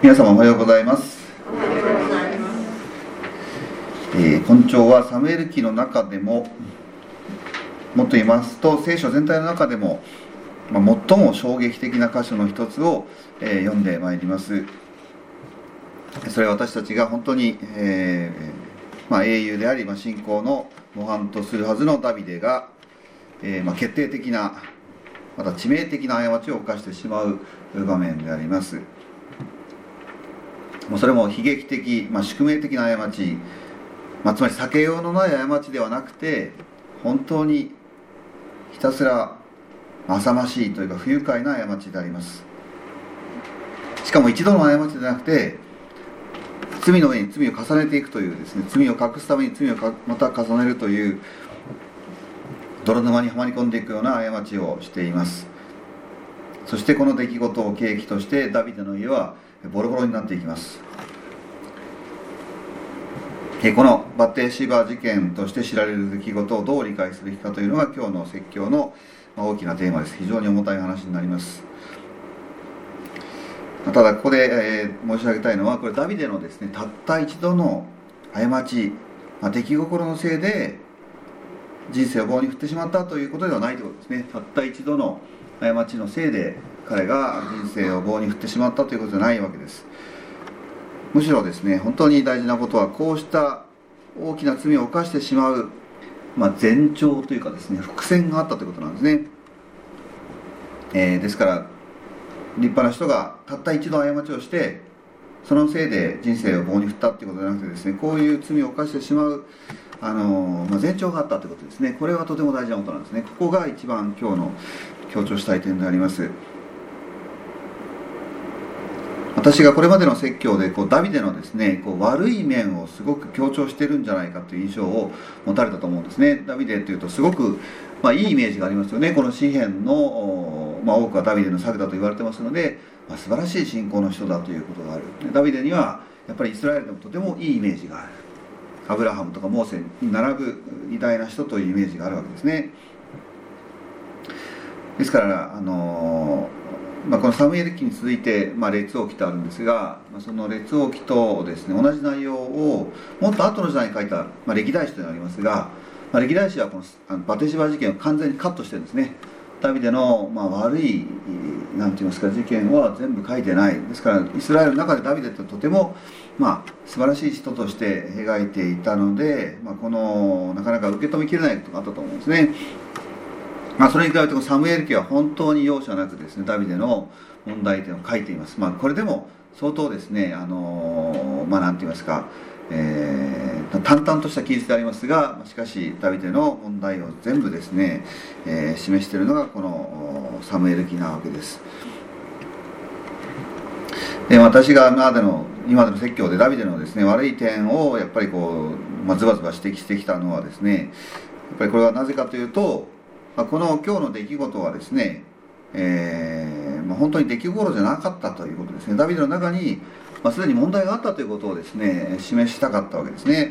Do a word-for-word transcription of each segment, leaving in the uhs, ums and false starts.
皆様おはようございます。えー、今朝はサムエル記の中でも、もっと言いますと聖書全体の中でも、まあ、最も衝撃的な箇所の一つを、えー、読んでまいります。それは私たちが本当に、えーまあ、英雄であり、まあ、信仰の模範とするはずのダビデが、えーまあ、決定的なまた致命的な過ちを犯してしまう場面であります。もうそれも悲劇的、まあ、宿命的な過ち、まあ、つまり避けようのない過ちではなくて、本当にひたすら浅ましいというか不愉快な過ちであります。しかも一度の過ちではなくて、罪の上に罪を重ねていくというですね、罪を隠すために罪をまた重ねるという泥沼にはまり込んでいくような過ちをしています。そしてこの出来事を契機としてダビデの家はボロボロになっていきます。このバテシバ事件として知られる出来事をどう理解すべきかというのが今日の説教の大きなテーマです。非常に重たい話になります。ただここで、えー、申し上げたいのは、これダビデのですね、たった一度の過ち、まあ、出来心のせいで人生を棒に振ってしまったということではないということですね。たった一度の過ちのせいで彼が人生を棒に振ってしまったということじゃないわけです。むしろですね、本当に大事なことは、こうした大きな罪を犯してしまう、まあ、前兆というかですね、伏線があったということなんですね。えー、ですから立派な人がたった一度過ちをしてそのせいで人生を棒に振ったということじゃなくてですね、こういう罪を犯してしまうあの、まあ、前兆があったということですね。これはとても大事なことなんですね。ここが一番今日の強調したい点であります。私がこれまでの説教でこうダビデのですね、こう悪い面をすごく強調しているんじゃないかという印象を持たれたと思うんですね。ダビデというとすごく、まあ、いいイメージがありますよね。この詩篇の、まあ、多くはダビデの作だと言われてますので、まあ、素晴らしい信仰の人だということがある。ダビデにはやっぱりイスラエルでもとてもいいイメージがある。アブラハムとかモーセに並ぶ偉大な人というイメージがあるわけですね。ですからあのまあ、このサムエル記に続いて、まあ、列王記とあるんですが、まあ、その列王記とですね同じ内容をもっと後の時代に書いた、まあ、歴代史というのがありますが、まあ、歴代史はこのあのバテシバ事件を完全にカットしてるんですね。ダビデの、まあ、悪いなんて言いますか事件は全部書いてない。ですからイスラエルの中でダビデってとても、まあ、素晴らしい人として描いていたので、まあ、このなかなか受け止めきれないことがあったと思うんですね。まあ、それに比べてサムエル記は本当に容赦なくですね、ダビデの問題点を書いています。まあ、これでも相当ですね、あのまあ、なんて言いますか、えー、淡々とした記述でありますが、しかしダビデの問題を全部ですね、えー、示しているのがこのサムエル記なわけです。で、私が今までの今までの説教でダビデのですね悪い点をやっぱりこう、まあ、ズバズバ指摘してきたのはですね、やっぱりこれはなぜかというと、この今日の出来事はですね、えーまあ、本当に出来心じゃなかったということですね。ダビデの中に、まあ、すでに問題があったということをですね示したかったわけですね。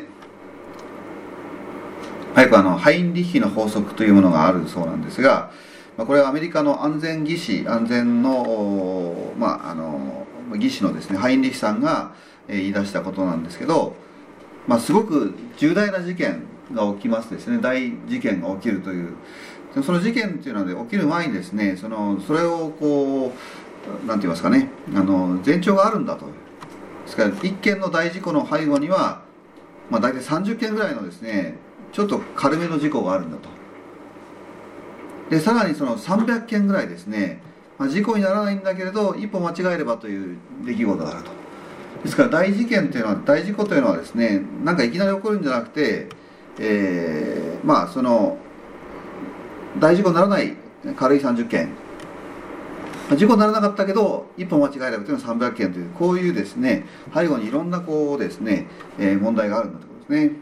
早くあのハインリッヒの法則というものがあるそうなんですが、まあ、これはアメリカの安全技師安全の,、まあ、あの技師のですねハインリッヒさんが言い出したことなんですけど、まあ、すごく重大な事件が起きますですね。大事件が起きるというその事件っていうのは起きる前にですね、そのそれをこうなんて言いますかね、あの前兆があるんだと。ですから一件の大事故の背後には、まあ、大体さんじゅっけんぐらいのですねちょっと軽めの事故があるんだと。でさらにそのさんびゃっけんぐらいですね、まあ、事故にならないんだけれど一歩間違えればという出来事があると。ですから大事件というのは大事故というのはですね、なんかいきなり起こるんじゃなくて、えー、まあその大事故にならない軽いさんじゅっけん、事故にならなかったけど一歩間違えればというのはさんびゃっけんという、こういうですね背後にいろんなこうですね、えー、問題があるんだということですね。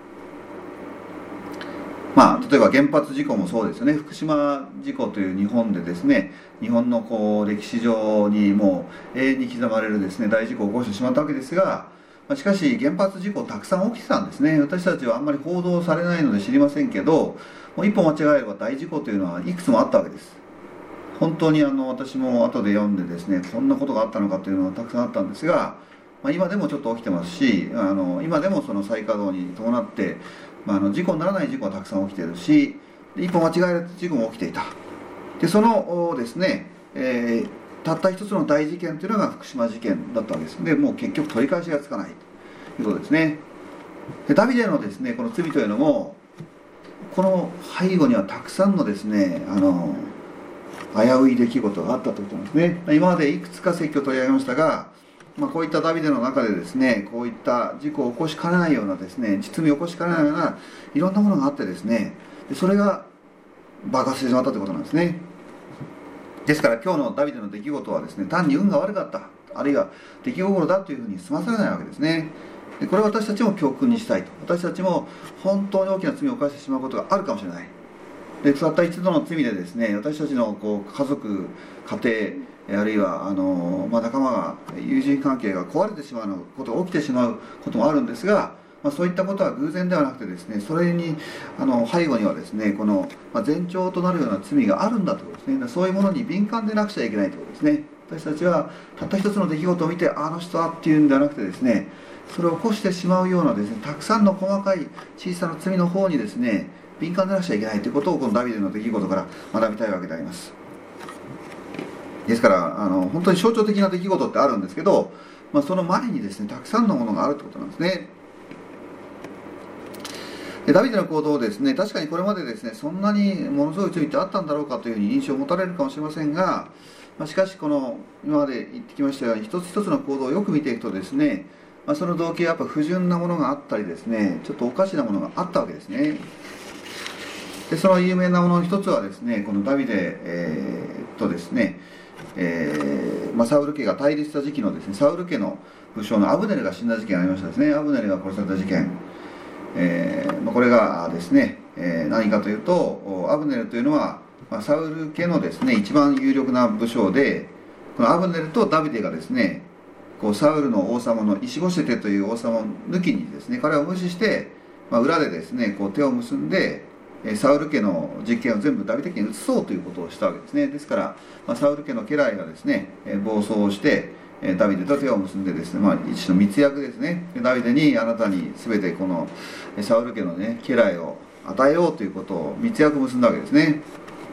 まあ例えば原発事故もそうですよね。福島事故という日本でですね、日本のこう歴史上にもう永遠に刻まれるですね大事故を起こしてしまったわけですが、しかし原発事故たくさん起きてたんですね。私たちはあんまり報道されないので知りませんけど、もう一歩間違えれば大事故というのはいくつもあったわけです。 本当にあの私も後で読んでですね、こんなことがあったのかというのがたくさんあったんですが、まあ、今でもちょっと起きてますし、あの今でもその再稼働に伴って、まあ、あの事故にならない事故はたくさん起きているし、一歩間違える事故も起きていた。でそのですね、えー、たった一つの大事件というのが福島事件だったわけです。でもう結局取り返しがつかないということですね。でダビデのですねこの罪というのも、この背後にはたくさんのですねあの危うい出来事があったということなんですね。今までいくつか説教を取り上げましたが、まあ、こういったダビデの中でですね、こういった事故を起こしかねないようなですね、罪を起こしかねないようないろんなものがあってですね、でそれが爆発してしまったということなんですね。ですから今日のダビデの出来事はですね、単に運が悪かった、あるいは出来心だというふうに済まされないわけですね。でこれは私たちも教訓にしたいと。私たちも本当に大きな罪を犯してしまうことがあるかもしれない。でたった一度の罪でですね、私たちのこう家族、家庭、あるいはあの、まあ、仲間が、友人関係が壊れてしまうことが起きてしまうこともあるんですが、まあ、そういったことは偶然ではなくてですね、それにあの背後にはですね、この、まあ、前兆となるような罪があるんだということですね。そういうものに敏感でなくちゃいけないということですね。私たちはたった一つの出来事を見て、あの人はっていうんではなくてですね、それを起こしてしまうようなですね、たくさんの細かい小さな罪の方にですね、敏感でなくちゃいけないということをこのダビデの出来事から学びたいわけであります。ですからあの本当に象徴的な出来事ってあるんですけど、まあ、その前にですねたくさんのものがあるということなんですね。でダビデの行動をですね、確かにこれまでですねそんなにものすごい罪ってあったんだろうかというふうに印象を持たれるかもしれませんが、まあ、しかしこの今まで言ってきましたように一つ一つの行動をよく見ていくとですね、まあ、その動機はやっぱ不純なものがあったりですね、ちょっとおかしなものがあったわけですね。でその有名なものの一つはですね、このダビデ、えー、とですね、えーまあ、サウル家が対立した時期のですね、サウル家の武将のアブネルが死んだ事件がありましたですね。アブネルが殺された事件、えーまあ、これがですね、えー、何かというと、アブネルというのは、まあ、サウル家のですね一番有力な武将で、このアブネルとダビデがですね、こうサウルの王様のイシボシェテという王様を抜きにですね、彼を無視して、まあ、裏でですねこう手を結んでサウル家の実権を全部ダビデ家に移そうということをしたわけですね。ですから、まあ、サウル家の家来がですね暴走をしてダビデと手を結んでですね、まあ、一種の密約ですね、ダビデにあなたに全てこのサウル家のね家来を与えようということを密約を結んだわけですね。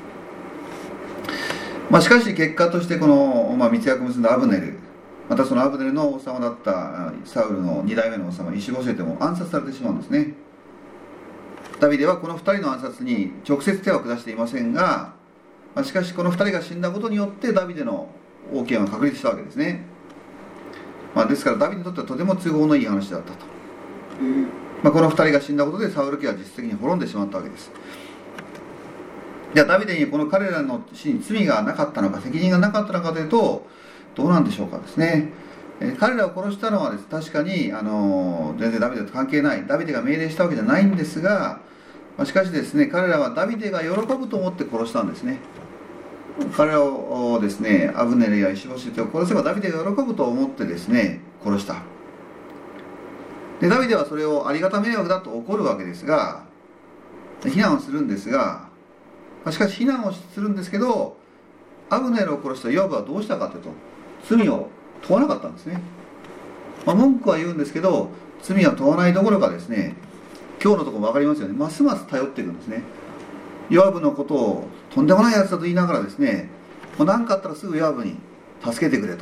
まあ、しかし結果としてこの、まあ、密約を結んだアブネル、またそのアブネルの王様だったサウルのに代目の王様イシボシェテも暗殺されてしまうんですね。ダビデはこのふたりの暗殺に直接手は下していませんが、まあ、しかしこのふたりが死んだことによってダビデの王権は確立したわけですね。まあ、ですからダビデにとってはとても都合のいい話だったと、まあ、このふたりが死んだことでサウル家は実質的に滅んでしまったわけです。じゃあダビデにこの彼らの死に罪がなかったのか、責任がなかったのかというとどうなんでしょうかですね。え彼らを殺したのはです、確かにあの全然ダビデと関係ない、ダビデが命令したわけじゃないんですが、まあ、しかしですね、彼らはダビデが喜ぶと思って殺したんですね。彼らをですね、アブネルやイシボシェテを殺せばダビデが喜ぶと思ってですね殺した。でダビデはそれをありがた迷惑だと怒るわけですが、非難をするんですが、しかし非難をするんですけど、アブネルを殺したヨアブはどうしたかというと、罪を問わなかったんですね。まあ、文句は言うんですけど、罪は問わないどころかですね、今日のところも分かりますよね、ますます頼っていくんですね。ヨアブのことをとんでもないやつだと言いながらですね、もう何かあったらすぐヨアブに助けてくれと。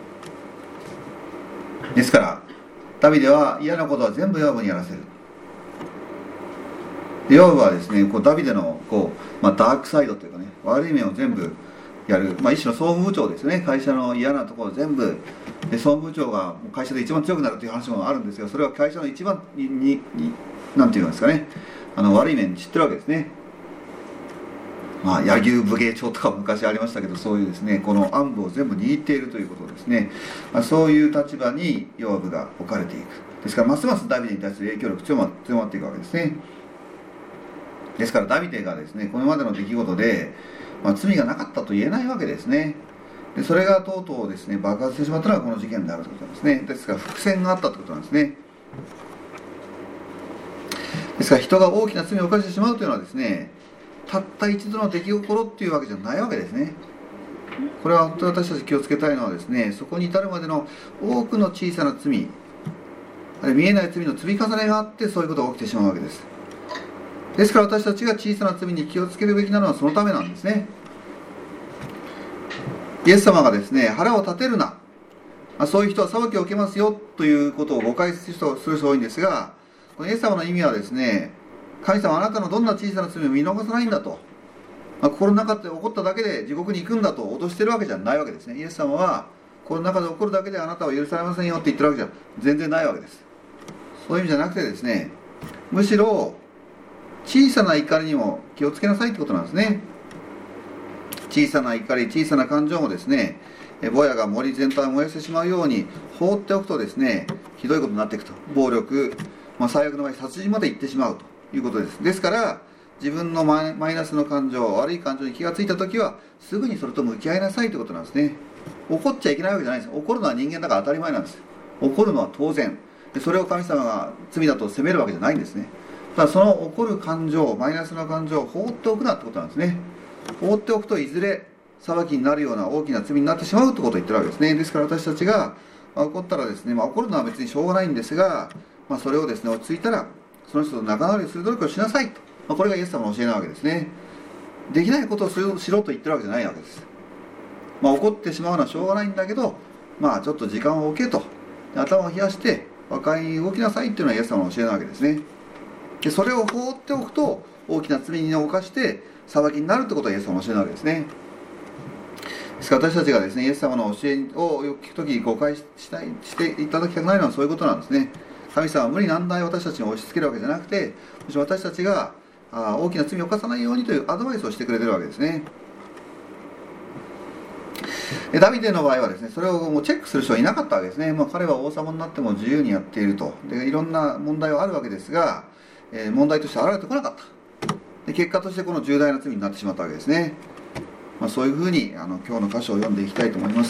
ですからダビデは嫌なことは全部ヨアブにやらせる。でヨアブはですね、こうダビデのこう、まあ、ダークサイドというかね、悪い面を全部やる、まあ、一種の総務部長ですね。会社の嫌なところを全部で、総務部長が会社で一番強くなるという話もあるんですが、それは会社の一番にになんていうんですかね、あの悪い面知ってるわけですね。まあ、柳生武芸帳とか昔ありましたけど、そういうですね、この暗部を全部握っているということですね、まあ、そういう立場にヨアブが置かれていく。ですからますますダビデに対する影響力強ま強まっていくわけですね。ですからダビデがですね、これまでの出来事で、まあ、罪がなかったと言えないわけですね。でそれがとうとうですね爆発してしまったのがこの事件であるということなんですね。ですから伏線があったということなんですね。ですから人が大きな罪を犯してしまうというのはですね、たった一度の出来心っていうわけじゃないわけですね。 これは本当に私たち気をつけたいのはですね、そこに至るまでの多くの小さな罪、あるいは見えない罪の積み重ねがあって、そういうことが起きてしまうわけです。ですから私たちが小さな罪に気をつけるべきなのはそのためなんですね。イエス様がですね、腹を立てるな、そういう人は裁きを受けますよということを誤解する人する人が多いんですが、このイエス様の意味はですね、神様はあなたのどんな小さな罪を見逃さないんだと、まあ、心の中で起こっただけで地獄に行くんだと脅してるわけじゃないわけですね。イエス様は心の中で起こるだけであなたは許されませんよって言ってるわけじゃ全然ないわけです。そういう意味じゃなくてですね、むしろ小さな怒りにも気をつけなさいってことなんですね。小さな怒り、小さな感情もですね、ぼやが森全体を燃やしてしまうように放っておくとですね、ひどいことになっていくと。暴力、まあ、最悪の場合殺人まで行ってしまうということです。ですから自分のマイナスの感情、悪い感情に気がついたときはすぐにそれと向き合いなさいということなんですね。怒っちゃいけないわけじゃないんです。怒るのは人間だから当たり前なんです。怒るのは当然で、それを神様が罪だと責めるわけじゃないんですね。ただその怒る感情、マイナスな感情を放っておくなってことなんですね。放っておくといずれ裁きになるような大きな罪になってしまうということを言ってるわけですね。ですから私たちが、まあ、怒ったらですね、まあ、怒るのは別にしょうがないんですが、まあ、それをですね、落ち着いたらその人と仲直りする努力をしなさいと、まあ、これがイエス様の教えなわけですね。できないことをしろと言ってるわけじゃないわけです。まあ、怒ってしまうのはしょうがないんだけど、まあちょっと時間を置けと、頭を冷やして和解に動きなさいっていうのはイエス様の教えなわけですね。でそれを放っておくと大きな罪に犯して裁きになるってことはイエス様の教えなわけですね。ですから私たちがですね、イエス様の教えを聞くときに誤解したいしていただきたくないのはそういうことなんですね。神様は無理難題を私たちに押し付けるわけじゃなくて、むしろ私たちがあ大きな罪を犯さないようにというアドバイスをしてくれてるわけですね。でダビデの場合はですね、それをもうチェックする人はいなかったわけですね。まあ、彼は王様になっても自由にやっていると。でいろんな問題はあるわけですが、えー、問題として現れてこなかった。で結果としてこの重大な罪になってしまったわけですね。まあ、そういうふうにあの今日の箇所を読んでいきたいと思います。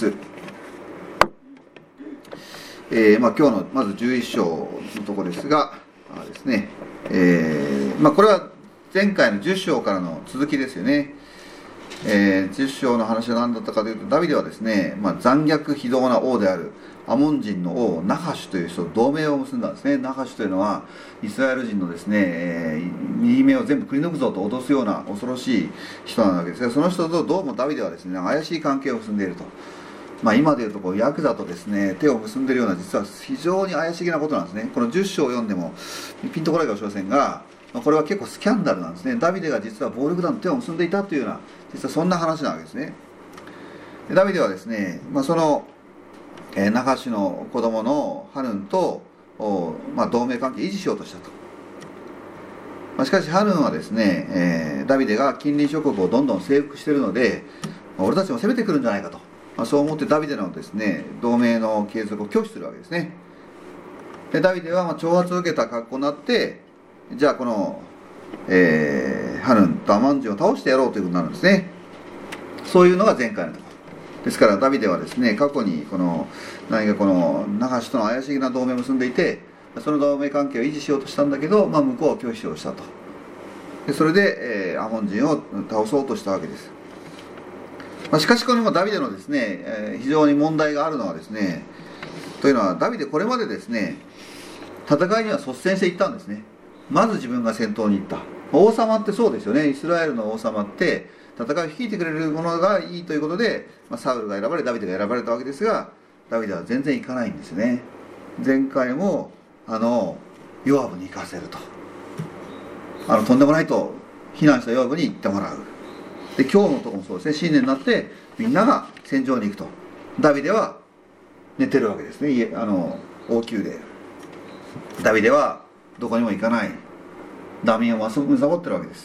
えーまあ、今日のまずじゅういっ章のところですがあですね、えーまあ、これは前回のじゅっ章からの続きですよね。えー、じゅっ章の話は何だったかというと、ダビデはですね、まあ、残虐非道な王であるアモン人の王ナハシュという人と同盟を結んだんですね。ナハシュというのはイスラエル人のですね、えー、右目を全部くり抜くぞと脅すような恐ろしい人なわけですが、その人とどうもダビデはですね、怪しい関係を結んでいると。まあ、今でいうとこうヤクザとですね手を結んでいるような、実は非常に怪しげなことなんですね。このじゅっ章を読んでもピンとこないかもしれませんが、これは結構スキャンダルなんですね。ダビデが実は暴力団と手を結んでいたというような、実はそんな話なわけですね。でダビデはですね、まあ、その、えー、ナハシュの子供のハヌンと、まあ、同盟関係を維持しようとしたと。まあ、しかしハヌンはですね、えー、ダビデが近隣諸国をどんどん征服しているので、まあ、俺たちも攻めてくるんじゃないかと、まあ、そう思ってダビデのですね同盟の継続を拒否するわけですね。でダビデはまあ挑発を受けた格好になって、じゃあこの、えー、ハヌンとアマン人を倒してやろうということになるんですね。そういうのが前回のところですから、ダビデはですね、過去にこの何かこのナハシュとの怪しげな同盟を結んでいて、その同盟関係を維持しようとしたんだけど、まあ、向こうは拒否をしたと。でそれで、えー、アモン人を倒そうとしたわけです。まあ、しかしこれもダビデのですね、えー、非常に問題があるのはですね、というのはダビデこれまでですね、戦いには率先していったんですね。まず自分が先頭に行った。王様ってそうですよね。イスラエルの王様って戦いを率いてくれるものがいいということで、まあ、サウルが選ばれダビデが選ばれたわけですが、ダビデは全然行かないんですね。前回もあのヨアブに行かせると、あのとんでもないと非難したヨアブに行ってもらう。で今日のところもそうですね、新年になってみんなが戦場に行くと、ダビデは寝てるわけですね。あの王宮でダビデはどこにも行かない、ダミンをむさぼってるわけです。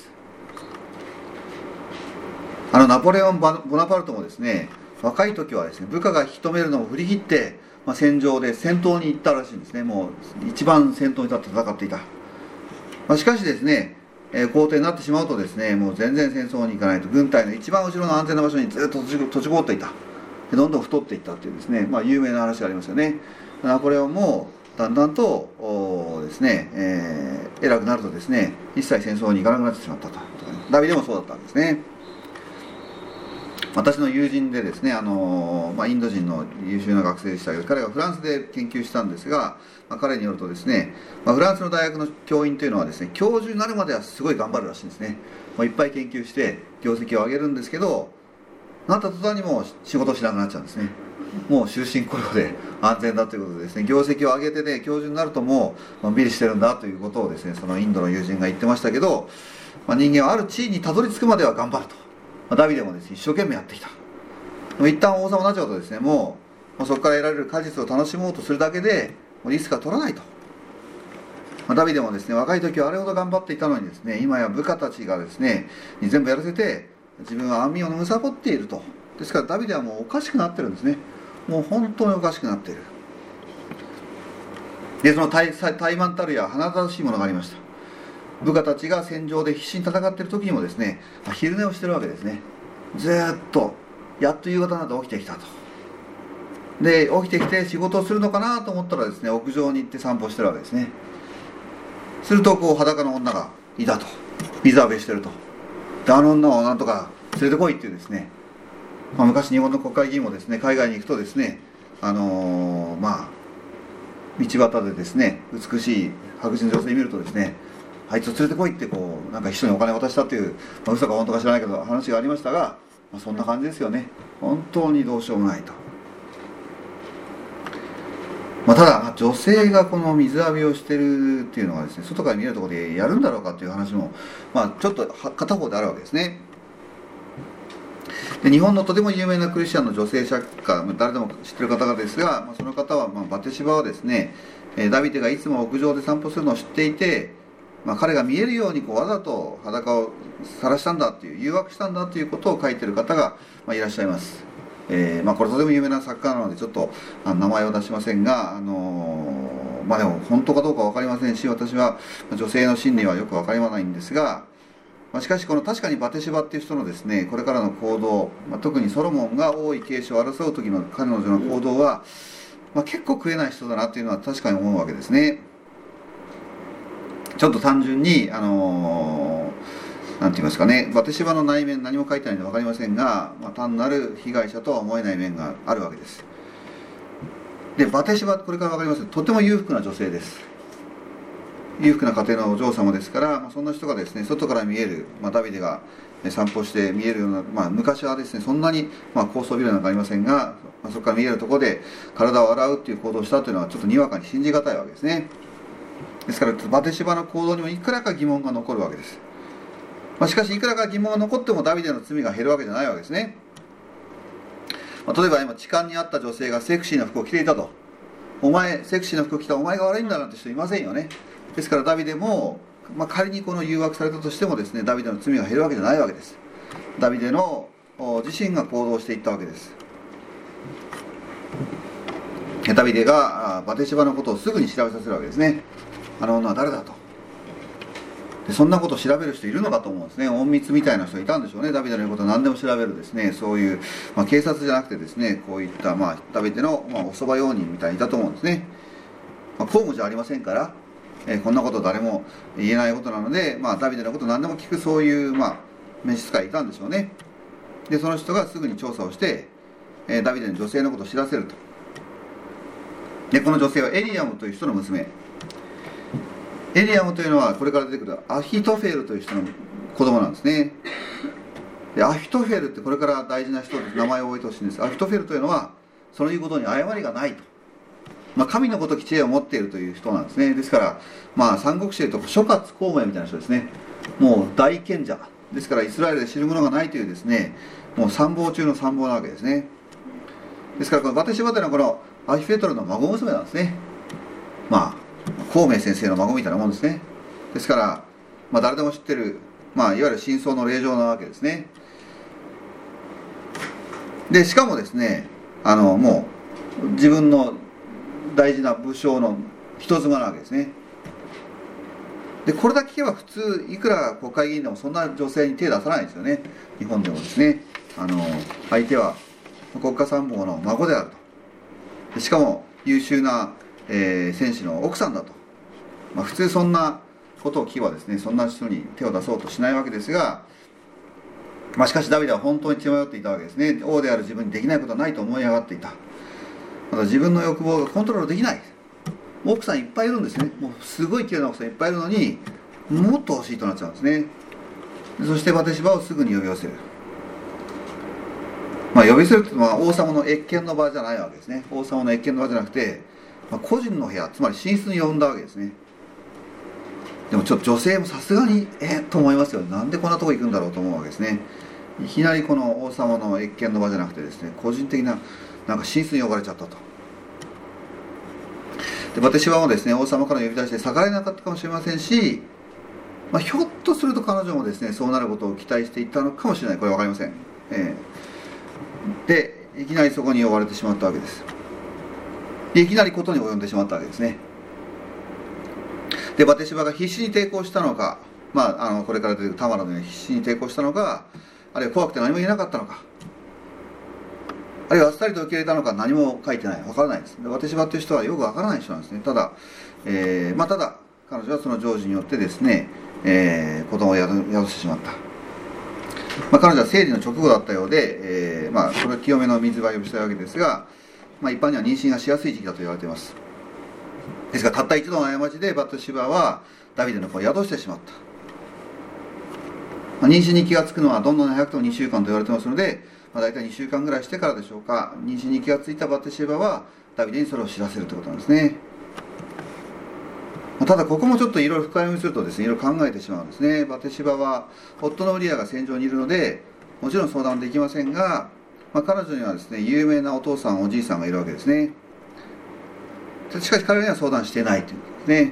あのナポレオン・ボナパルトもですね、若い時はですね、部下が引き止めるのを振り切って、まあ、戦場で戦闘に行ったらしいんですね。もう一番戦闘に立って戦っていた。まあ、しかしですね、えー、皇帝になってしまうとですね、もう全然戦争に行かないと、軍隊の一番後ろの安全な場所にずっと閉じこもっていた。でどんどん太っていったっていうですね、まあ、有名な話がありますよね。ナポレオンもだんだんとですね、えー、偉くなるとですね、一切戦争に行かなくなってしまったと。ダビデもそうだったんですね。 私の友人でですね、あの、まあ、インド人の優秀な学生でしたけど、彼がフランスで研究したんですが、まあ、彼によるとですね、まあ、フランスの大学の教員というのはですね、教授になるまではすごい頑張るらしいんですね。もういっぱい研究して業績を上げるんですけど、なった途端にもう仕事をしなくなっちゃうんですね。もう終身雇用で安全だということでですね、業績を上げてね、教授になるともうのんびりしてるんだということをですね、そのインドの友人が言ってましたけど、まあ、人間はある地位にたどり着くまでは頑張ると、まあ、ダビデもですね、一生懸命やってきた。一旦王様になっちゃうとですね、もう、もうそこから得られる果実を楽しもうとするだけでもうリスクは取らないと。まあ、ダビデもですね、若い時はあれほど頑張っていたのにですね、今や部下たちがですねに全部やらせて、自分は網をむさぼっていると。ですからダビデはもうおかしくなってるんですね。もう本当におかしくなっている。で、その怠慢たるや華々しいものがありました。部下たちが戦場で必死に戦っている時にもですね、昼寝をしてるわけですね。ずーっとやっと夕方になって起きてきたと。で、起きてきて仕事をするのかなと思ったらですね、屋上に行って散歩してるわけですね。するとこう裸の女がいたと。水浴びしてると。で、あの女をなんとか連れてこいっていうですね、まあ、昔日本の国会議員もですね、海外に行くとですね、あのー、まあ道端でですね、美しい白人の女性を見るとですね、あいつを連れてこいってこうなんか秘書にお金を渡したっていう、まあ、嘘か本当か知らないけど話がありましたが、まあ、そんな感じですよね。本当にどうしようもないと。まあ、ただ女性がこの水浴びをしてるっていうのはですね、外から見えるところでやるんだろうかという話も、まあ、ちょっと片方であるわけですね。で、日本のとても有名なクリスチャンの女性作家、誰でも知ってる方々ですが、まあ、その方は、まあ、バテシバはですね、ダビデがいつも屋上で散歩するのを知っていて、まあ、彼が見えるようにこうわざと裸を晒したんだっていう、誘惑したんだということを書いている方が、まあ、いらっしゃいます。えーまあ、これとても有名な作家なのでちょっと名前を出しませんが、あのー、まあでも本当かどうか分かりませんし、私は女性の心理はよく分かりませんですが、まあ、しかしこの確かにバテシバっていう人のですね、これからの行動、まあ、特にソロモンが王位継承を争う時の彼女の行動は、まあ、結構食えない人だなっていうのは確かに思うわけですね。ちょっと単純にあのー、なんて言いますかね、バテシバの内面何も書いてないので分かりませんが、まあ、単なる被害者とは思えない面があるわけです。で、バテシバ、これから分かります、とても裕福な女性です。裕福な家庭のお嬢様ですから、まあ、そんな人がですね、外から見える、まあ、ダビデが散歩して見えるような、まあ、昔はですね、そんなに、まあ、高層ビルなんかありませんが、まあ、そこから見えるところで体を洗うっていう行動をしたというのはちょっとにわかに信じがたいわけですね。ですからバテシバの行動にもいくらか疑問が残るわけです。まあ、しかしいくらか疑問が残ってもダビデの罪が減るわけじゃないわけですね。まあ、例えば今痴漢にあった女性がセクシーな服を着ていたと、お前セクシーな服を着たお前が悪いんだなんて人いませんよね。ですからダビデも、まあ、仮にこの誘惑されたとしてもですね、ダビデの罪が減るわけじゃないわけです。ダビデの自身が行動していったわけです。ダビデがバテシバのことをすぐに調べさせるわけですね。あの女は誰だと。で、そんなことを調べる人いるのかと思うんですね。隠密みたいな人いたんでしょうね。ダビデの言うことを何でも調べるですね、そういう、まあ、警察じゃなくてですね、こういった、まあ、ダビデの、まあ、おそば用人みたいにいたと思うんですね。まあ、公務じゃありませんから、えー、こんなこと誰も言えないことなので、まあ、ダビデのことを何でも聞く、そういう、まあ、召使いいたんでしょうね。で、その人がすぐに調査をして、えー、ダビデの女性のことを知らせると。で、この女性はエリアムという人の娘。エリアムというのはこれから出てくるアヒトフェルという人の子供なんですね。で、アヒトフェルってこれから大事な人です。名前を覚えてほしいんです。アヒトフェルというのはそういうことに誤りがないと、まあ、神のごとき知恵を持っているという人なんですね。ですから、まあ、三国志でいうと諸葛孔明みたいな人ですね。もう大賢者ですから、イスラエルで知るものがないというですね、もう参謀中の参謀なわけですね。ですからこのバテシバというのはこのアヒフェトルの孫娘なんですね。まあ孔明先生の孫みたいなもんですね。ですから、まあ、誰でも知ってる、まあ、いわゆる真相の令状なわけですね。でしかもですね、あのもう自分の大事な武将の人妻なわけですね。でこれだけ聞けば普通いくら国会議員でもそんな女性に手出さないですよね。日本でもですね、あの相手は国家参謀の孫であると。しかも優秀なえー、戦士の奥さんだと、まあ、普通そんなことを聞けばですね、そんな人に手を出そうとしないわけですが、 まあ、しかしダビデは本当に血迷っていたわけですね。王である自分にできないことはないと思い上がっていた。また自分の欲望がコントロールできない。奥さんいっぱいいるんですね。もうすごい綺麗な奥さんいっぱいいるのにもっと欲しいとなっちゃうんですね。そしてバテシバをすぐに呼び寄せる。まあ呼び寄せるっていうのは王様の謁見の場じゃないわけですね。王様の謁見の場じゃなくて、まあ、個人の部屋、つまり寝室に呼んだわけですね。でもちょっと女性もさすがにえっと思いますよ。なんでこんなとこ行くんだろうと思うわけですね。いきなりこの王様の謁見の場じゃなくてですね、個人的ななんか寝室に呼ばれちゃったと。でバテシバもですね、王様から呼び出して逆らえなかったかもしれませんし、まあ、ひょっとすると彼女もですね、そうなることを期待していたのかもしれない。これは分かりません。えー、でいきなりそこに呼ばれてしまったわけです。でいきなりことに及んでしまったわけですね。でバテシバが必死に抵抗したのか、まあ、あのこれから出てくるタマラのように必死に抵抗したのか、あるいは怖くて何も言えなかったのか、あるいはあっさりと受け入れたのか、何も書いてない、わからないです。でバテシバという人はよくわからない人なんですね。ただ、えーまあ、ただ彼女はその成就によってですね、えー、子供を宿してしまった。まあ、彼女は生理の直後だったようで、えーまあ、それは清めの水場をしたわけですが、まあ、一般には妊娠がしやすい時期だと言われています。ですからたった一度の過ちでバテシバはダビデの子を宿してしまった。まあ、妊娠に気がつくのはどんどん早くてもにしゅうかんと言われてますので、まあ、大体にしゅうかんぐらいしてからでしょうか。妊娠に気がついたバテシバはダビデにそれを知らせるということなんですね。ただここもちょっといろいろ深読みするとですね、いろいろ考えてしまうんですね。バテシバは夫のウリアが戦場にいるのでもちろん相談できませんが、まあ、彼女にはですね有名なお父さんおじいさんがいるわけですね。しかし彼には相談していないということですね。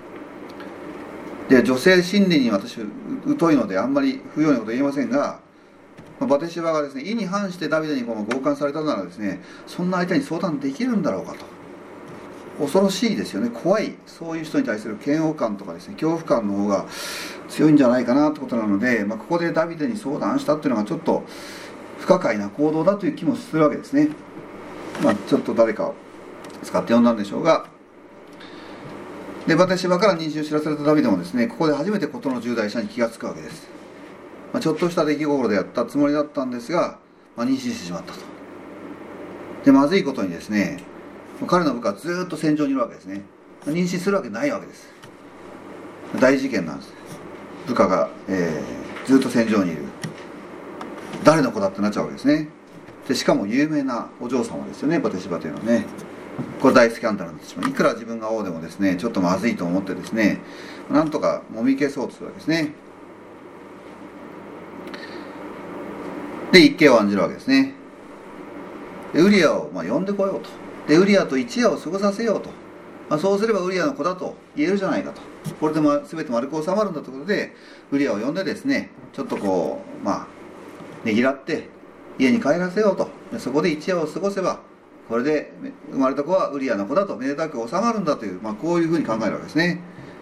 で女性心理に私疎いのであんまり不要なことは言えませんが、まあ、バテシバがですね意に反してダビデにこの強姦されたならですね、そんな相手に相談できるんだろうかと。恐ろしいですよね。怖い、そういう人に対する嫌悪感とかですね、恐怖感の方が強いんじゃないかなってことなので、まあ、ここでダビデに相談したっていうのがちょっと不可解な行動だという気もするわけですね。まあ、ちょっと誰かを使って呼んだんでしょうが、でバテシバから妊娠を知らされたダビデもですね、ここで初めて事の重大さに気がつくわけです。まあ、ちょっとした出来心でやったつもりだったんですが、まあ、妊娠してしまったと。でまずいことにですね、彼の部下はずっと戦場にいるわけですね。妊娠するわけないわけです。大事件なんです。部下が、えー、ずっと戦場にいる。誰の子だってなっちゃうわけですね。でしかも有名なお嬢様ですよね、バテシバというのはね。これ大スキャンダルになってしまう。いくら自分が王でもですね、ちょっとまずいと思ってですね、なんとかもみ消そうとするわけですね。で一計を案じるわけですね。でウリアをまあ呼んでこようと。でウリアと一夜を過ごさせようと、まあ、そうすればウリアの子だと言えるじゃないかと。これでも全て丸く収まるんだということでウリアを呼んでですね、ちょっとこうまあねぎらって家に帰らせようと。でそこで一夜を過ごせばこれで生まれた子はウリアの子だとめでたく収まるんだという、まあ、こういうふうに考えるわけですね。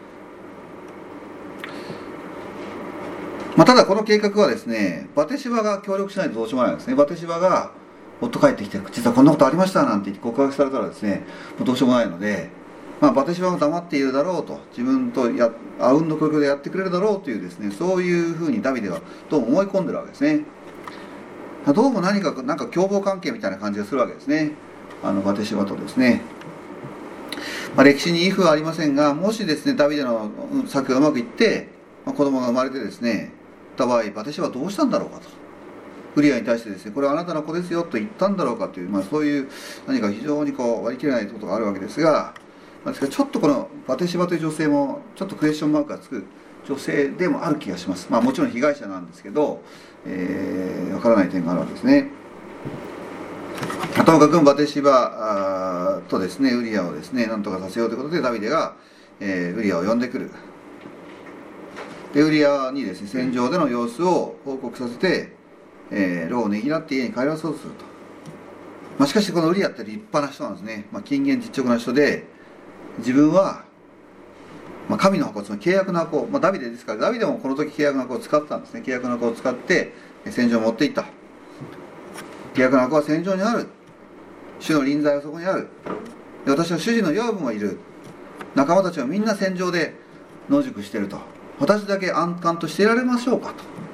まあ、ただこの計画はですね、バテシバが協力しないとどうしようもないんですね。バテシバが夫帰ってきて実はこんなことありましたなんて言って告白されたらですね、もうどうしようもないので、まあ、バテシバが黙っているだろうと、自分とやあうんの呼吸でやってくれるだろうというですね、そういうふうにダビデはどうも思い込んでるわけですね。どうも何かなんか共謀関係みたいな感じがするわけですね、あのバテシバとですね。まあ、歴史にイフはありませんが、もしですねダビデの策がうまくいって、まあ、子供が生まれてですねた場合、バテシバはどうしたんだろうかと。ウリアに対してですね、これはあなたの子ですよと言ったんだろうかという、まあ、そういう何か非常にこう割り切れないことがあるわけですが、まあ、ですからちょっとこのバテシバという女性もちょっとクエスチョンマークがつく女性でもある気がします。まあもちろん被害者なんですけど、えー、分からない点があるわけですね。ともかくバテシバとですねウリアをですね何とかさせようということでダビデが、えー、ウリアを呼んでくる。でウリアにですね戦場での様子を報告させて、えー、牢をねぎらって家に帰らそうとすると。まあ、しかしこのウリアって立派な人なんですね。まあ、勤勉実直な人で、自分は、まあ、神の箱、つまり契約の箱、まあ、ダビデですからダビデもこの時契約の箱を使ってたんですね。契約の箱を使って戦場を持っていった。契約の箱は戦場にある。主の臨在はそこにある。で私は主人の養分もいる。仲間たちはみんな戦場で野宿していると。私だけ安閑としていられましょうかと。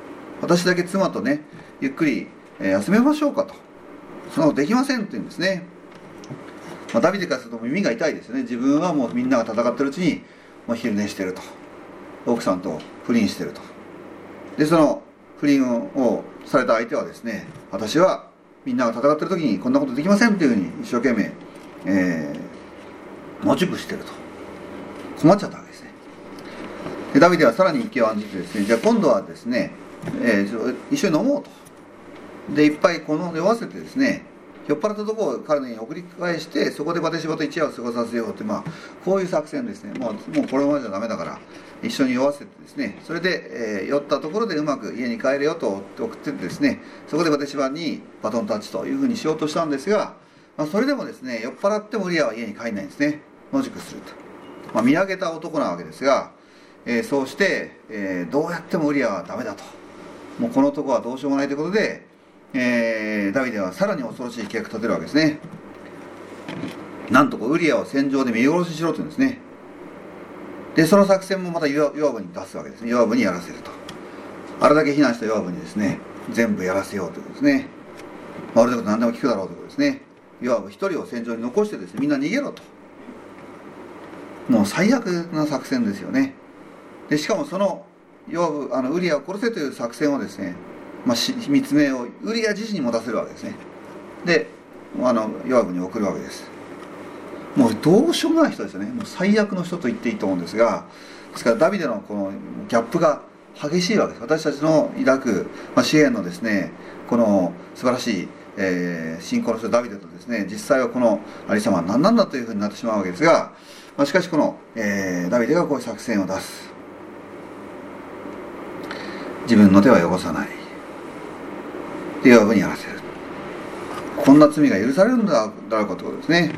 私だけ妻とねゆっくり休めましょうかと。そんなことできませんって言うんですね。まあ、ダビデからすると耳が痛いですよね。自分はもうみんなが戦ってるうちにもう昼寝してると、奥さんと不倫してると。でその不倫をされた相手はですね、私はみんなが戦ってる時にこんなことできませんというふうに一生懸命、えー、モチブしてると。困っちゃったわけですね。でダビデはさらに一計を案じてですね、じゃあ今度はですね、えー、一緒に飲もうと。でいっぱいこの酔わせてですね、酔っ払ったところを彼に送り返して、そこでバテシバと一夜を過ごさせようって、まあこういう作戦ですね。もうもうこれまでじゃダメだから一緒に酔わせてですね、それで、えー、酔ったところでうまく家に帰れよと送っててですね、そこでバテシバにバトンタッチというふうにしようとしたんですが、まあ、それでもですね、酔っ払ってもウリアは家に帰んないんですね。野宿すると、まあ、見上げた男なわけですが、えー、そうして、えー、どうやってもウリアはダメだと、もうこの男はどうしようもないということで、えー、ダビデはさらに恐ろしい計画を立てるわけですね。なんとかウリアを戦場で見殺ししろというんですね。でその作戦もまたヨアブに出すわけですね。ヨアブにやらせると。あれだけ非難したヨアブにですね、全部やらせようということですね。まあ、俺のこと何でも聞くだろうということですね。ヨアブ一人を戦場に残してですね、みんな逃げろと。もう最悪な作戦ですよね。でしかもそのヨアブあのウリアを殺せという作戦をですね、まあ、秘密名をウリア自身に持たせるわけですね。であのヨアブに送るわけです。もうどうしようもない人ですよね。もう最悪の人と言っていいと思うんですが、ですからダビデのこのギャップが激しいわけです。私たちの抱く、まあ、支援のですね、この素晴らしい、えー、信仰の人ダビデとですね、実際はこのありさまは何なんだというふうになってしまうわけですが、まあ、しかしこの、えー、ダビデがこういう作戦を出す。自分の手は汚さない。でヨアブにやらせる。こんな罪が許されるんだろうかということですね。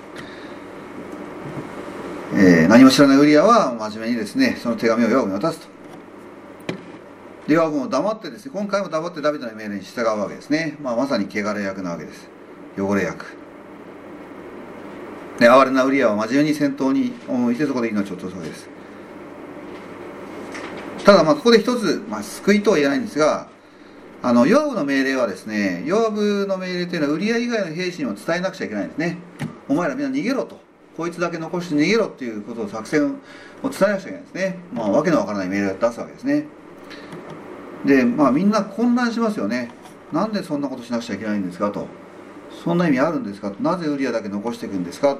えー、何も知らないウリアは真面目にですね、その手紙をヨアブに渡すと。でヨアブも黙ってですね、今回も黙ってダビデの命令に従うわけですね。まあ、まさに汚れ役なわけです。汚れ役で、哀れなウリアは真面目に戦闘に思いて、そこで命を落とすわけです。ただまあここで一つ、まあ、救いとは言えないんですが、あのヨアブの命令はですね、ヨアブの命令というのはウリア以外の兵士にも伝えなくちゃいけないんですね。お前らみんな逃げろと、こいつだけ残して逃げろっていうことを、作戦を伝えなくちゃいけないんですね。まあわけのわからない命令を出すわけですね。でまあみんな混乱しますよね。なんでそんなことしなくちゃいけないんですかと、そんな意味あるんですかと、なぜウリアだけ残していくんですか、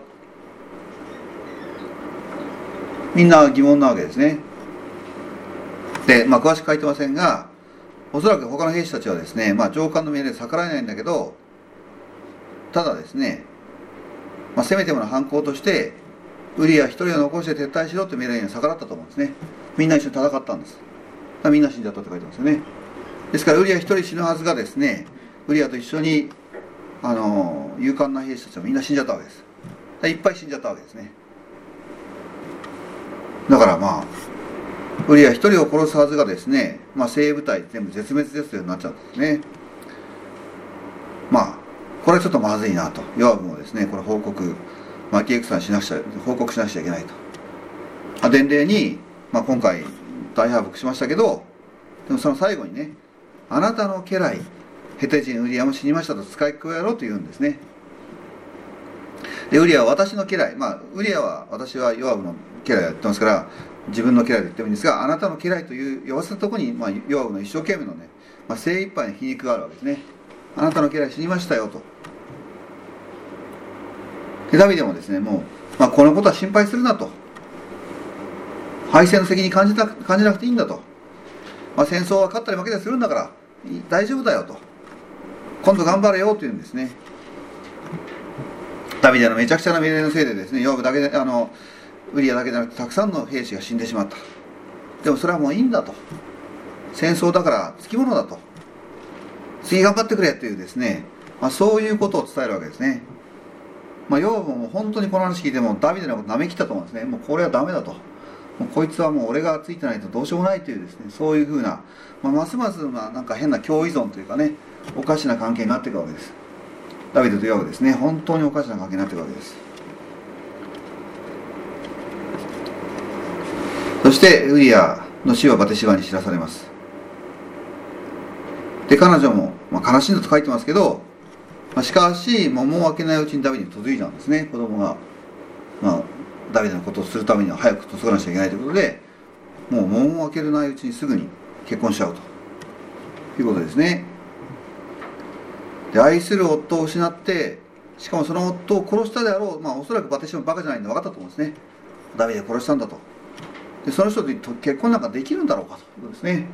みんな疑問なわけですね。でまあ詳しく書いてませんが、おそらく他の兵士たちはですね、まあ、上官の命令に逆らえないんだけど、ただですね、まあ、せめてもの犯行としてウリア一人を残して撤退しろという命令には逆らったと思うんですね。みんな一緒に戦ったんです。だからみんな死んじゃったって書いてますよね。ですからウリア一人死ぬはずがですね、ウリアと一緒にあの勇敢な兵士たちはみんな死んじゃったわけです。だからいっぱい死んじゃったわけですね。だからまあウリア一人を殺すはずがですね、まあ、精鋭部隊全部絶滅ですというようになっちゃうんですね。まあこれはちょっとまずいなと、ヨアブもですねこれ報告、マキエクさんにしなくちゃ報告しなくちゃいけないと。伝令に、まあ、今回大敗北しましたけど、でもその最後にね、あなたの家来ヘテ人ウリアも死にましたと使い加えろと言うんですね。でウリアは私の家来、まあウリアは私はヨアブの家来やってますから、自分の家来と言ってもいいんですが、あなたの家来という呼ばせたところに、まあ、ヨアブの一生懸命のね、まあ、精一杯の皮肉があるわけですね。あなたの家来死にましたよと。でダビデもですね、もう、まあ、このことは心配するなと、敗戦の責任感じた感じなくていいんだと、まあ、戦争は勝ったり負けたりするんだから大丈夫だよと、今度頑張れよというんですね。ダビデのめちゃくちゃな命令のせいでですね、ヨアブだけであのウリアだけじゃなくてたくさんの兵士が死んでしまった。でもそれはもういいんだと、戦争だからつきものだと、次頑張ってくれというですね、まあ、そういうことを伝えるわけですね。まあ、ヨアブも本当にこの話聞いてもダビデのこと舐めきったと思うんですね。もうこれはダメだと、もうこいつはもう俺がついてないとどうしようもないというですね、そういうふうな、まあ、ますますまあなんか変な共依存というかね、おかしな関係になっていくわけです。ダビデとヨアブですね、本当におかしな関係になっていくわけです。そしてウリアの死はバテシバに知らされます。 で彼女も、まあ、悲しんだと書いてますけど、まあ、しかし門を開けないうちにダビデに嫁いだんですね。子供が、まあ、ダビデのことをするためには早く嫁がなきゃいけないということで、もう門を開けるないうちにすぐに結婚しちゃうということですね。で愛する夫を失って、しかもその夫を殺したであろう、まあ、おそらくバテシバもバカじゃないんで分かったと思うんですね。ダビデを殺したんだと。でその人と結婚なんかできるんだろうかということですね。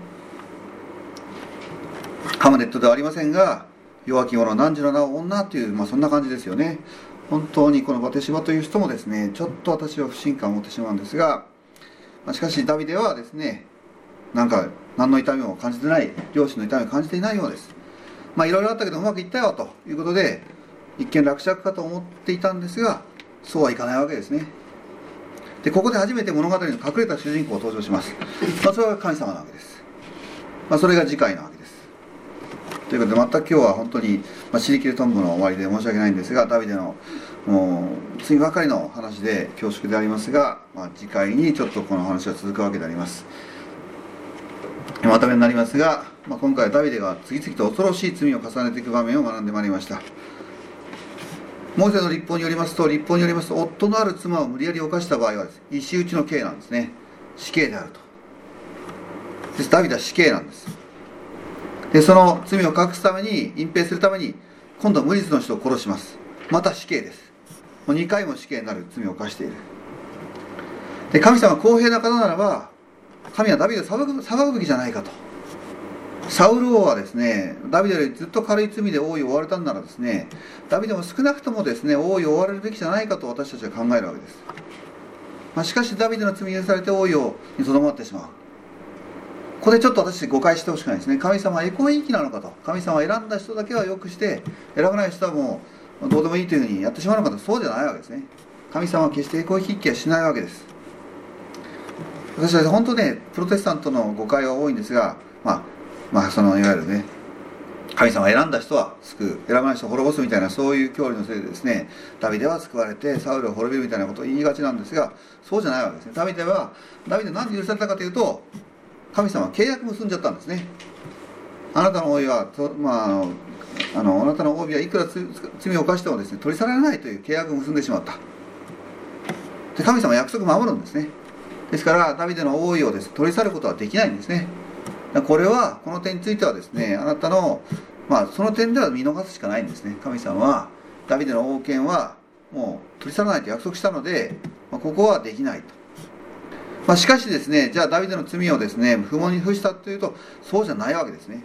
ハムレットではありませんが、弱き者汝の名を女という、まあ、そんな感じですよね。本当にこのバテシバという人もですね、ちょっと私は不信感を持ってしまうんですが、まあ、しかしダビデはですね、なんか何の痛みも感じてない、両親の痛みを感じていないようです。まあいろいろあったけどうまくいったよということで、一見落着かと思っていたんですが、そうはいかないわけですね。でここで初めて物語の隠れた主人公が登場します。まあ、それが神様なわけです。まあ、それが次回なわけです。ということで、全く今日は本当に、まあ、尻切れトンボの終わりで申し訳ないんですが、ダビデのもう次ばかりの話で恐縮でありますが、まあ、次回にちょっとこの話が続くわけであります。まとめになりますが、まあ、今回はダビデが次々と恐ろしい罪を重ねていく場面を学んでまいりました。モーセの律法によりますと、律法によりますと、夫のある妻を無理やり犯した場合はです、石打ちの刑なんですね。死刑であると。です。ダビデは死刑なんです。で、その罪を隠すために、隠蔽するために、今度は無実の人を殺します。また死刑です。もうにかいも死刑になる罪を犯している。で、神様が公平な方ならば、神はダビデを裁く、裁くべきじゃないかと。サウル王はですね、ダビデよりずっと軽い罪で王位を追われたんならですね、ダビデも少なくともですね、王位を追われるべきじゃないかと私たちは考えるわけです。まあ、しかしダビデの罪に許されて王位をにとどまってしまう。ここでちょっと私たち誤解してほしくないですね。神様はエコひいきなのかと。神様は選んだ人だけは良くして、選ばない人はもうどうでもいいというふうにやってしまうのかと。そうじゃないわけですね。神様は決してエコひいきはしないわけです。私は本当ね、プロテスタントの誤解は多いんですが、まあまあそのいわゆるね、神様が選んだ人は救う、選ばない人を滅ぼすみたいな、そういう教理のせいでですね、ダビデは救われてサウルを滅びるみたいなことを言いがちなんですが、そうじゃないわけですね。ダビデはダビデ何で許されたかというと、神様は契約結んじゃったんですね。あなたの王位は、まあ、あのあのあなたの王位はいくら罪を犯してもですね、取り去られないという契約を結んでしまった。で、神様は約束を守るんですね。ですからダビデの王位をです、ね、取り去ることはできないんですね。これはこの点についてはですね、あなたの、まあ、その点では見逃すしかないんですね。神様はダビデの王権はもう取り去らないと約束したので、まあ、ここはできないと。まあ、しかしですね、じゃあダビデの罪をですね、不問に付したというと、そうじゃないわけですね。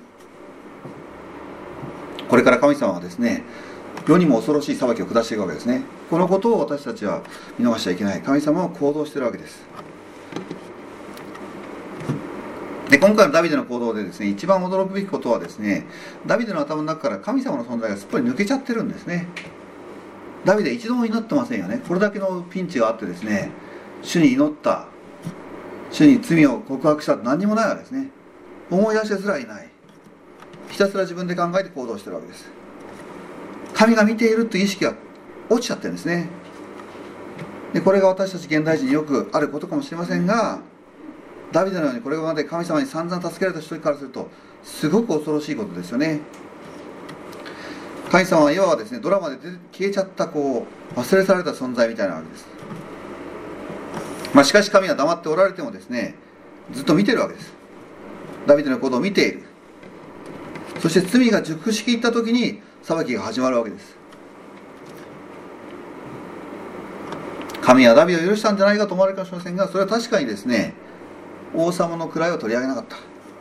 これから神様はですね、世にも恐ろしい裁きを下していくわけですね。このことを私たちは見逃しちゃいけない。神様は行動しているわけです。で、今回のダビデの行動でですね、一番驚くべきことはですね、ダビデの頭の中から神様の存在がすっぽり抜けちゃってるんですね。ダビデ一度も祈ってませんよね。これだけのピンチがあってですね、主に祈った、主に罪を告白したって何にもないわけですね。思い出しすらいない。ひたすら自分で考えて行動してるわけです。神が見ているという意識が落ちちゃってるんですね。で、これが私たち現代人によくあることかもしれませんが、ダビデのようにこれまで神様に散々助けられた人からするとすごく恐ろしいことですよね。神様はいわばですね、ドラマで消えちゃったこう忘れ去られた存在みたいなわけです。まあ、しかし神は黙っておられてもですね、ずっと見てるわけです。ダビデの行動を見ている。そして罪が熟しきった時に裁きが始まるわけです。神はダビデを許したんじゃないかと思われるかもしれませんが、それは確かにですね、王様の位を取り上げなかった。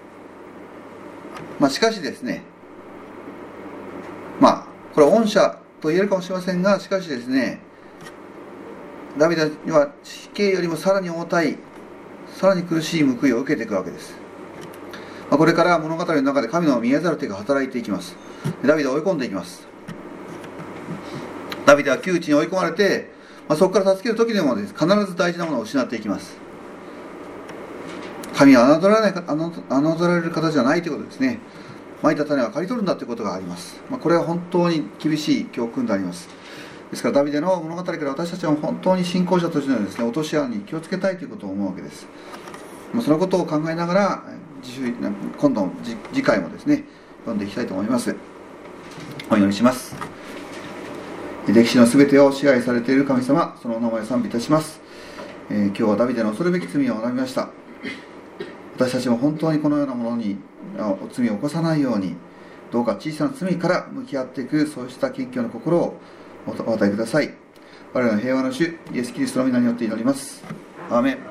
まあ、しかしですね、まあこれは恩赦と言えるかもしれませんが、しかしですね、ダビデには死刑よりもさらに重たい、さらに苦しい報いを受けていくわけです。まあ、これから物語の中で神の見えざる手が働いていきます。ダビデを追い込んでいきます。ダビデは窮地に追い込まれて、まあ、そこから助ける時でもです、必ず大事なものを失っていきます。神は侮られない、侮られる方じゃないということですね。蒔いた種は刈り取るんだということがあります。まあ、これは本当に厳しい教訓であります。ですからダビデの物語から私たちは本当に信仰者としてのですね、落とし穴に気をつけたいということを思うわけです。まあ、そのことを考えながら、今度次回もですね、 読んでいきたいと思います。お祈りします。歴史のすべてを支配されている神様、そのお名前を賛美いたします。えー、今日はダビデの恐るべき罪を学びました。私たちも本当にこのようなものに罪を起こさないように、どうか小さな罪から向き合っていく、そうした謙虚な心をお与えください。我らの平和の主イエス・キリストの皆によって祈ります。アーメン。